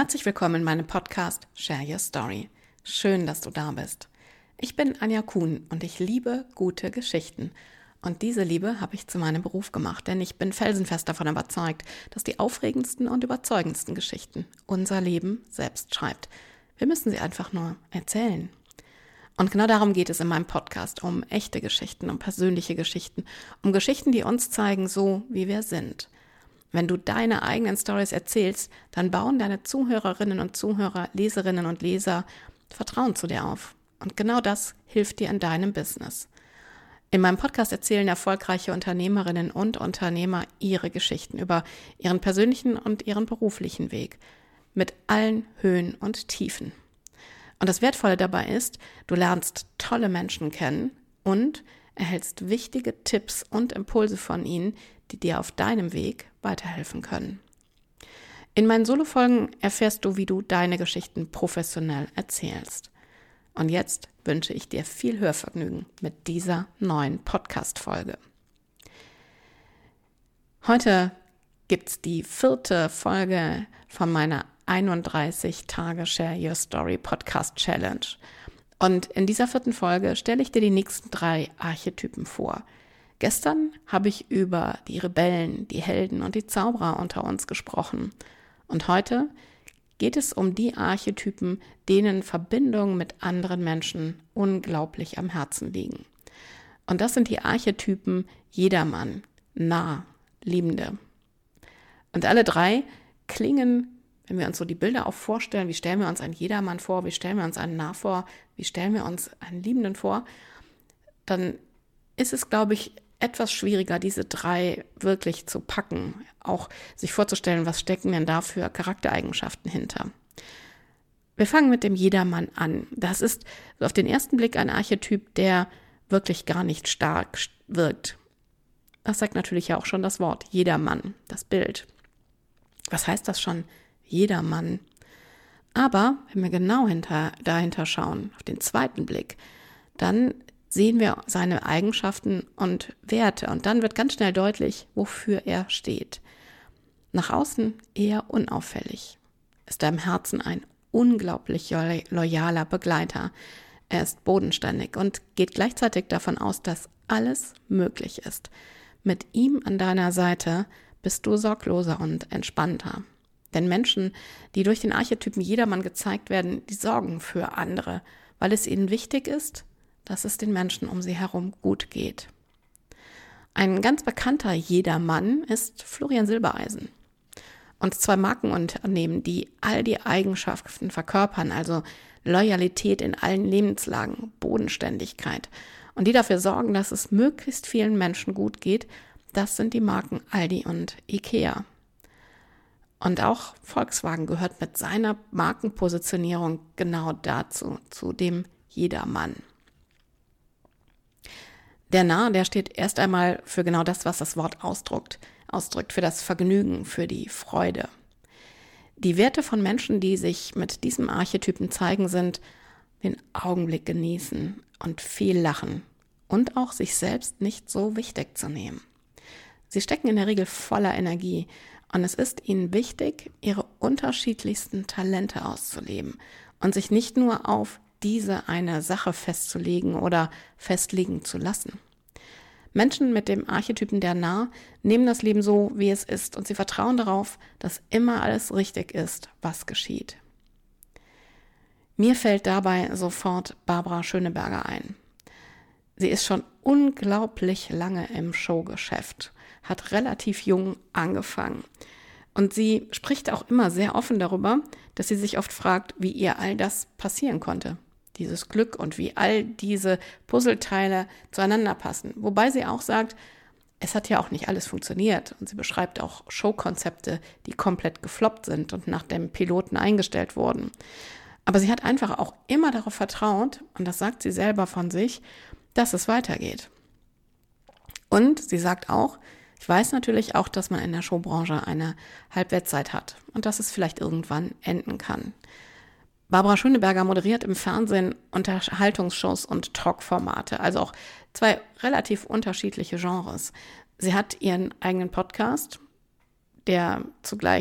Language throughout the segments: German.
Herzlich willkommen in meinem Podcast Share Your Story. Schön, dass du da bist. Ich bin Anja Kuhn und ich liebe gute Geschichten. Und diese Liebe habe ich zu meinem Beruf gemacht, denn ich bin felsenfest davon überzeugt, dass die aufregendsten und überzeugendsten Geschichten unser Leben selbst schreibt. Wir müssen sie einfach nur erzählen. Und genau darum geht es in meinem Podcast, um echte Geschichten, um persönliche Geschichten, um Geschichten, die uns zeigen, so wie wir sind. Wenn du deine eigenen Stories erzählst, dann bauen deine Zuhörerinnen und Zuhörer, Leserinnen und Leser Vertrauen zu dir auf. Und genau das hilft dir in deinem Business. In meinem Podcast erzählen erfolgreiche Unternehmerinnen und Unternehmer ihre Geschichten über ihren persönlichen und ihren beruflichen Weg. Mit allen Höhen und Tiefen. Und das Wertvolle dabei ist, du lernst tolle Menschen kennen und erhältst wichtige Tipps und Impulse von ihnen, die dir auf deinem Weg weiterhelfen können. In meinen Solo-Folgen erfährst du, wie du deine Geschichten professionell erzählst. Und jetzt wünsche ich dir viel Hörvergnügen mit dieser neuen Podcast-Folge. Heute gibt's die 4. Folge von meiner 31 Tage Share Your Story Podcast Challenge. Und in dieser 4. Folge stelle ich dir die nächsten 3 Archetypen vor. Gestern habe ich über die Rebellen, die Helden und die Zauberer unter uns gesprochen. Und heute geht es um die Archetypen, denen Verbindungen mit anderen Menschen unglaublich am Herzen liegen. Und das sind die Archetypen Jedermann, Nah, Liebende. Und alle 3 klingen, wenn wir uns so die Bilder auch vorstellen, wie stellen wir uns einen Jedermann vor, wie stellen wir uns einen Nah vor, wie stellen wir uns einen Liebenden vor, dann ist es, glaube ich, etwas schwieriger, diese 3 wirklich zu packen, auch sich vorzustellen, was stecken denn da für Charaktereigenschaften hinter. Wir fangen mit dem Jedermann an. Das ist auf den ersten Blick ein Archetyp, der wirklich gar nicht stark wirkt. Das sagt natürlich ja auch schon das Wort Jedermann, das Bild. Was heißt das schon? Jedermann. Aber wenn wir genau dahinter schauen, auf den zweiten Blick, dann sehen wir seine Eigenschaften und Werte und dann wird ganz schnell deutlich, wofür er steht. Nach außen eher unauffällig, ist er im Herzen ein unglaublich loyaler Begleiter. Er ist bodenständig und geht gleichzeitig davon aus, dass alles möglich ist. Mit ihm an deiner Seite bist du sorgloser und entspannter. Denn Menschen, die durch den Archetypen Jedermann gezeigt werden, die sorgen für andere, weil es ihnen wichtig ist, dass es den Menschen um sie herum gut geht. Ein ganz bekannter Jedermann ist Florian Silbereisen. Und 2 Markenunternehmen, die all die Eigenschaften verkörpern, also Loyalität in allen Lebenslagen, Bodenständigkeit und die dafür sorgen, dass es möglichst vielen Menschen gut geht, das sind die Marken Aldi und Ikea. Und auch Volkswagen gehört mit seiner Markenpositionierung genau dazu, zu dem Jedermann. Der Nah, der steht erst einmal für genau das, was das Wort ausdrückt, für das Vergnügen, für die Freude. Die Werte von Menschen, die sich mit diesem Archetypen zeigen, sind den Augenblick genießen und viel lachen und auch sich selbst nicht so wichtig zu nehmen. Sie stecken in der Regel voller Energie und es ist ihnen wichtig, ihre unterschiedlichsten Talente auszuleben und sich nicht nur auf diese eine Sache festzulegen oder festlegen zu lassen. Menschen mit dem Archetypen der Nah nehmen das Leben so, wie es ist und sie vertrauen darauf, dass immer alles richtig ist, was geschieht. Mir fällt dabei sofort Barbara Schöneberger ein. Sie ist schon unglaublich lange im Showgeschäft, hat relativ jung angefangen und sie spricht auch immer sehr offen darüber, dass sie sich oft fragt, wie ihr all das passieren konnte. Dieses Glück und wie all diese Puzzleteile zueinander passen. Wobei sie auch sagt, es hat ja auch nicht alles funktioniert. Und sie beschreibt auch Showkonzepte, die komplett gefloppt sind und nach dem Piloten eingestellt wurden. Aber sie hat einfach auch immer darauf vertraut, und das sagt sie selber von sich, dass es weitergeht. Und sie sagt auch, ich weiß natürlich auch, dass man in der Showbranche eine Halbwertszeit hat und dass es vielleicht irgendwann enden kann. Barbara Schöneberger moderiert im Fernsehen Unterhaltungsshows und Talkformate, also auch 2 relativ unterschiedliche Genres. Sie hat ihren eigenen Podcast, der zugleich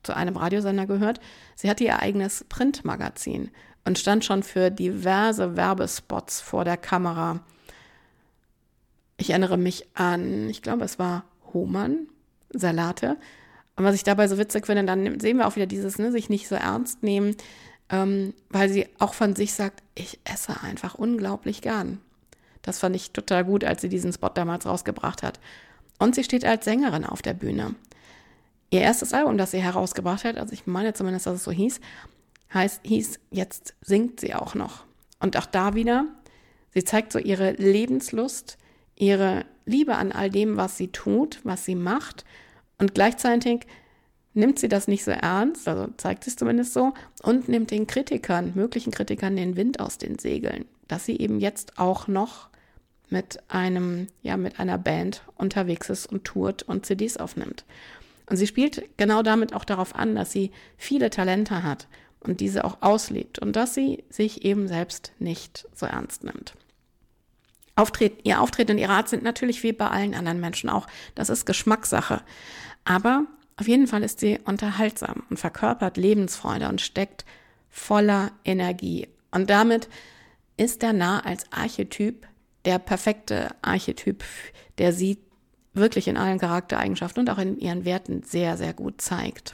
zu einem Radiosender gehört. Sie hatte ihr eigenes Printmagazin und stand schon für diverse Werbespots vor der Kamera. Ich erinnere mich an, ich glaube, es war Hohmann, Salate. Und was ich dabei so witzig finde, dann sehen wir auch wieder dieses, sich nicht so ernst nehmen, weil sie auch von sich sagt, ich esse einfach unglaublich gern. Das fand ich total gut, als sie diesen Spot damals rausgebracht hat. Und sie steht als Sängerin auf der Bühne. Ihr erstes Album, das sie herausgebracht hat, also ich meine zumindest, dass es so hieß, hieß Jetzt singt sie auch noch. Und auch da wieder, sie zeigt so ihre Lebenslust, ihre Liebe an all dem, was sie tut, was sie macht. Und gleichzeitig nimmt sie das nicht so ernst, also zeigt sie es zumindest so, und nimmt den möglichen Kritikern, den Wind aus den Segeln, dass sie eben jetzt auch noch mit einer Band unterwegs ist und tourt und CDs aufnimmt. Und sie spielt genau damit auch darauf an, dass sie viele Talente hat und diese auch auslebt und dass sie sich eben selbst nicht so ernst nimmt. Ihr Auftreten und ihre Art sind natürlich wie bei allen anderen Menschen auch. Das ist Geschmackssache. Aber auf jeden Fall ist sie unterhaltsam und verkörpert Lebensfreude und steckt voller Energie. Und damit ist der Narr als Archetyp der perfekte Archetyp, der sie wirklich in allen Charaktereigenschaften und auch in ihren Werten sehr, sehr gut zeigt.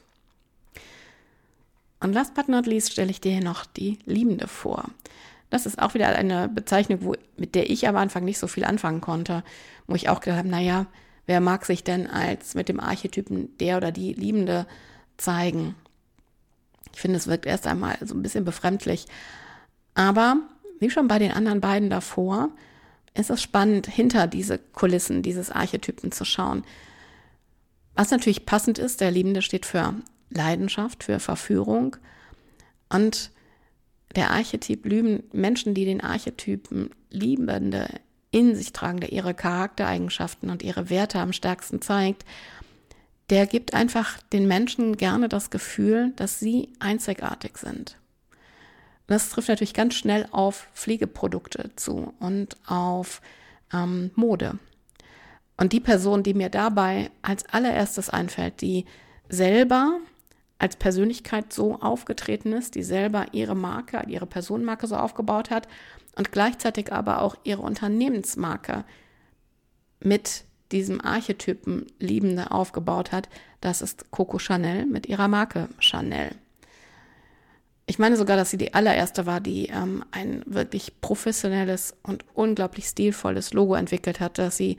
Und last but not least stelle ich dir hier noch die Liebende vor. Das ist auch wieder eine Bezeichnung, mit der ich am Anfang nicht so viel anfangen konnte, wo ich auch gedacht habe, wer mag sich denn als mit dem Archetypen der oder die Liebende zeigen? Ich finde, es wirkt erst einmal so ein bisschen befremdlich. Aber wie schon bei den anderen beiden davor, ist es spannend, hinter diese Kulissen dieses Archetypen zu schauen. Was natürlich passend ist, der Liebende steht für Leidenschaft, für Verführung. Und der Archetyp Menschen, die den Archetypen Liebende in sich tragen, der ihre Charaktereigenschaften und ihre Werte am stärksten zeigt, der gibt einfach den Menschen gerne das Gefühl, dass sie einzigartig sind. Das trifft natürlich ganz schnell auf Pflegeprodukte zu und auf Mode. Und die Person, die mir dabei als allererstes einfällt, die selber als Persönlichkeit so aufgetreten ist, die selber ihre Marke, ihre Personenmarke so aufgebaut hat und gleichzeitig aber auch ihre Unternehmensmarke mit diesem Archetypen Liebende aufgebaut hat, das ist Coco Chanel mit ihrer Marke Chanel. Ich meine sogar, dass sie die allererste war, die ein wirklich professionelles und unglaublich stilvolles Logo entwickelt hat, das sie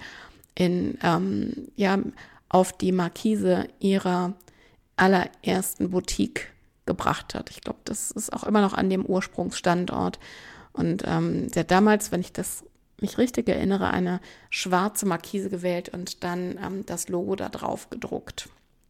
auf die Markise ihrer allerersten Boutique gebracht hat. Ich glaube, das ist auch immer noch an dem Ursprungsstandort. Und sie hat damals, wenn ich mich richtig erinnere, eine schwarze Markise gewählt und dann das Logo da drauf gedruckt.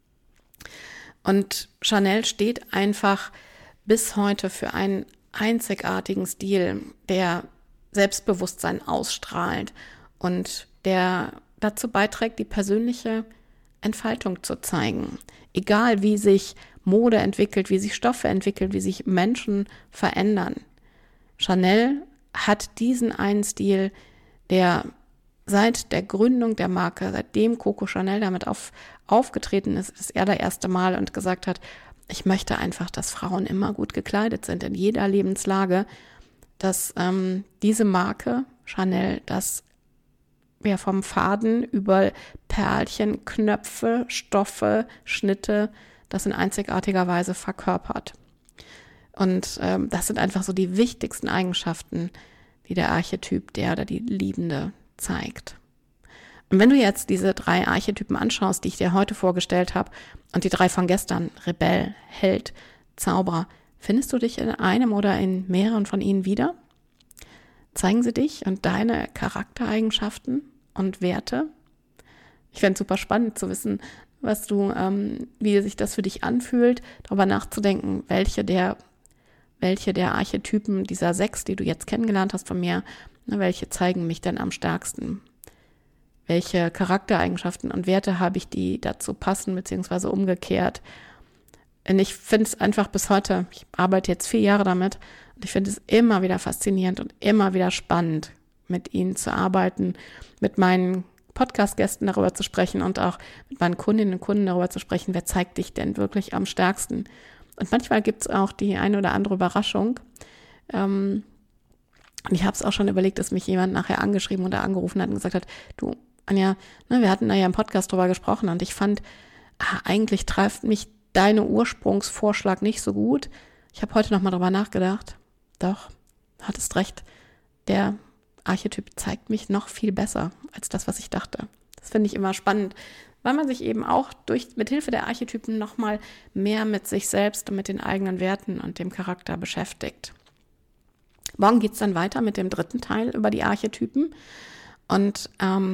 Und Chanel steht einfach bis heute für einen einzigartigen Stil, der Selbstbewusstsein ausstrahlt und der dazu beiträgt, die persönliche Entfaltung zu zeigen. Egal wie sich Mode entwickelt, wie sich Stoffe entwickeln, wie sich Menschen verändern. Chanel hat diesen einen Stil, der seit der Gründung der Marke, seitdem Coco Chanel damit aufgetreten ist, das allererste Mal und gesagt hat, ich möchte einfach, dass Frauen immer gut gekleidet sind, in jeder Lebenslage, dass diese Marke Chanel, das vom Faden über Perlchen, Knöpfe, Stoffe, Schnitte, das in einzigartiger Weise verkörpert. Und das sind einfach so die wichtigsten Eigenschaften, die der Archetyp der oder die Liebende zeigt. Und wenn du jetzt diese 3 Archetypen anschaust, die ich dir heute vorgestellt habe, und die 3 von gestern, Rebell, Held, Zauberer, findest du dich in einem oder in mehreren von ihnen wieder? Zeigen sie dich und deine Charaktereigenschaften und Werte? Ich fände es super spannend zu wissen, wie sich das für dich anfühlt, darüber nachzudenken, welche der Archetypen dieser 6, die du jetzt kennengelernt hast von mir, welche zeigen mich denn am stärksten? Welche Charaktereigenschaften und Werte habe ich, die dazu passen, beziehungsweise umgekehrt? Und ich finde es einfach bis heute, ich arbeite jetzt 4 Jahre damit, und ich finde es immer wieder faszinierend und immer wieder spannend, mit ihnen zu arbeiten, mit meinen Podcast-Gästen darüber zu sprechen und auch mit meinen Kundinnen und Kunden darüber zu sprechen, wer zeigt dich denn wirklich am stärksten. Und manchmal gibt es auch die eine oder andere Überraschung. Und ich habe es auch schon überlegt, dass mich jemand nachher angeschrieben oder angerufen hat und gesagt hat, du, Anja, wir hatten da ja im Podcast drüber gesprochen und ich fand, eigentlich trifft mich deine Ursprungsvorschlag nicht so gut. Ich habe heute nochmal drüber nachgedacht. Doch, hattest recht. Der Archetyp zeigt mich noch viel besser als das, was ich dachte. Das finde ich immer spannend, weil man sich eben auch mit Hilfe der Archetypen nochmal mehr mit sich selbst und mit den eigenen Werten und dem Charakter beschäftigt. Morgen geht es dann weiter mit dem 3. Teil über die Archetypen. Und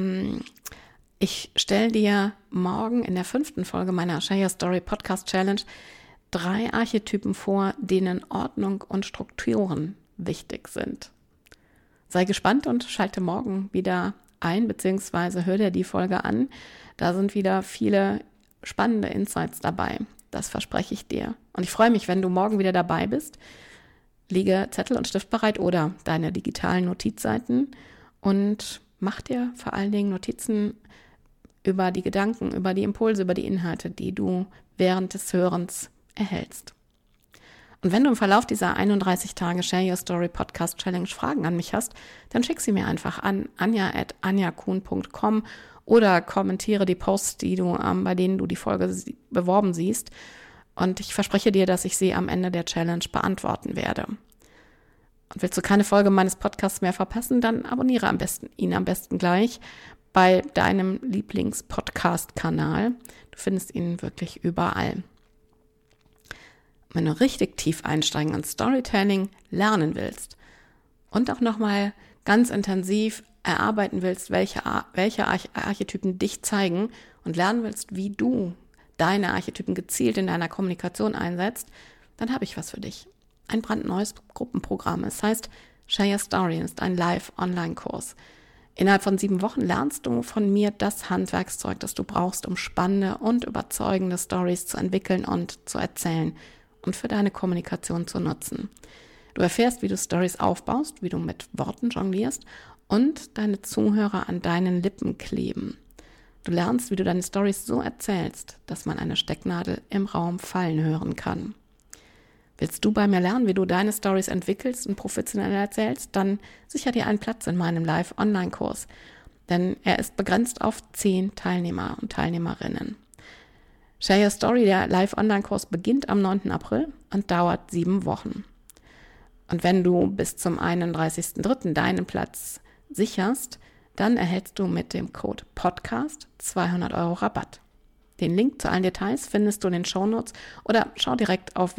ich stelle dir morgen in der 5. Folge meiner Share Your Story Podcast Challenge 3 Archetypen vor, denen Ordnung und Strukturen wichtig sind. Sei gespannt und schalte morgen wieder ein, beziehungsweise hör dir die Folge an. Da sind wieder viele spannende Insights dabei. Das verspreche ich dir. Und ich freue mich, wenn du morgen wieder dabei bist. Lege Zettel und Stift bereit oder deine digitalen Notizseiten und mach dir vor allen Dingen Notizen über die Gedanken, über die Impulse, über die Inhalte, die du während des Hörens erhältst. Und wenn du im Verlauf dieser 31 Tage Share Your Story Podcast Challenge Fragen an mich hast, dann schick sie mir einfach an anja@anjakuhn.com oder kommentiere die Posts, bei denen du die Folge beworben siehst. Und ich verspreche dir, dass ich sie am Ende der Challenge beantworten werde. Und willst du keine Folge meines Podcasts mehr verpassen, dann abonniere ihn am besten gleich bei deinem Lieblings-Podcast-Kanal. Du findest ihn wirklich überall. Wenn du richtig tief einsteigen und Storytelling lernen willst und auch nochmal ganz intensiv erarbeiten willst, welche Archetypen dich zeigen und lernen willst, wie du deine Archetypen gezielt in deiner Kommunikation einsetzt, dann habe ich was für dich. Ein brandneues Gruppenprogramm. Es heißt Share Your Story, ist ein Live-Online-Kurs. Innerhalb von 7 Wochen lernst du von mir das Handwerkszeug, das du brauchst, um spannende und überzeugende Stories zu entwickeln und zu erzählen und für deine Kommunikation zu nutzen. Du erfährst, wie du Stories aufbaust, wie du mit Worten jonglierst und deine Zuhörer an deinen Lippen kleben. Du lernst, wie du deine Stories so erzählst, dass man eine Stecknadel im Raum fallen hören kann. Willst du bei mir lernen, wie du deine Stories entwickelst und professionell erzählst, dann sicher dir einen Platz in meinem Live-Online-Kurs, denn er ist begrenzt auf 10 Teilnehmer und Teilnehmerinnen. Share Your Story, der Live-Online-Kurs, beginnt am 9. April und dauert 7 Wochen. Und wenn du bis zum 31.03. deinen Platz sicherst, dann erhältst du mit dem Code PODCAST 200 € Rabatt. Den Link zu allen Details findest du in den Shownotes oder schau direkt auf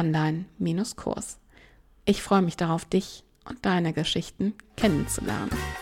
www.anjakuhn.com/online-Kurs. Ich freue mich darauf, dich und deine Geschichten kennenzulernen.